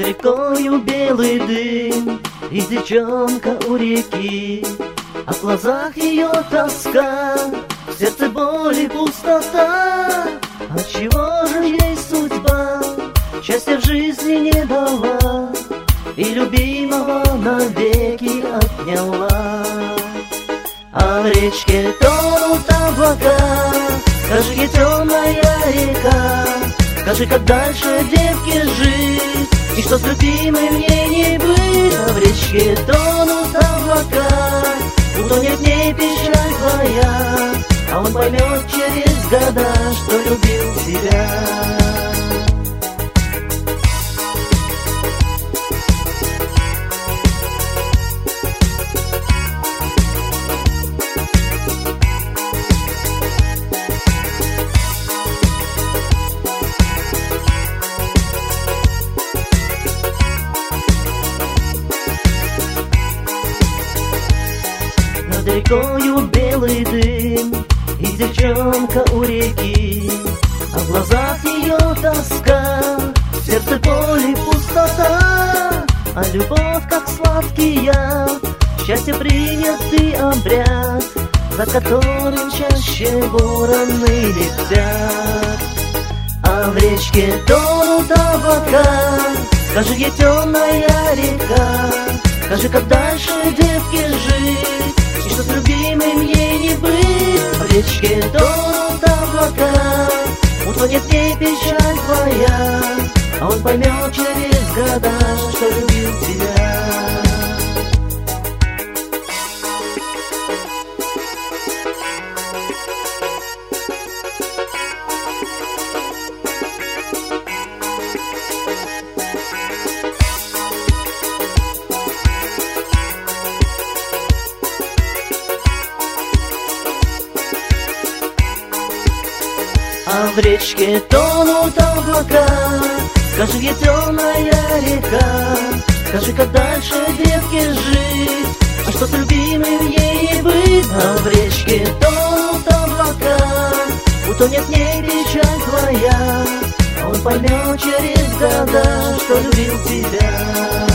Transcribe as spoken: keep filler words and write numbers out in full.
рекою белый дым, и девчонка у реки, а в глазах ее тоска, в сердце боль и пустота. Отчего же ей судьба счастья в жизни не дала и любимого навеки отняла? А в речке тонут облака, скажи, где темная река, скажи, как дальше девке жить, и что с любимым ей не быть. А в речке тонут облака, утонет в ней печаль твоя, а он поймет через года, что любил тебя. Над рекою белый дым, и девчонка у реки, а в глазах ее тоска, в сердце боль и пустота. А любовь, как сладкий яд, счастье принятый обряд, за которым чаще вороны летят. А в речке тонут облака, скажи, где темная река, скажи, как дальше девке жить, и что с любимым ей не быть. В речке тонут облака, утонет в ней печаль твоя, а он поймет через года, что любил тебя. А в речке тонут облака, скажи, где темная река, скажи, как дальше девке жить, а что с любимым ей не быть. А в речке тонут облака, утонет в ней печаль твоя, а он поймет через года, что любил тебя.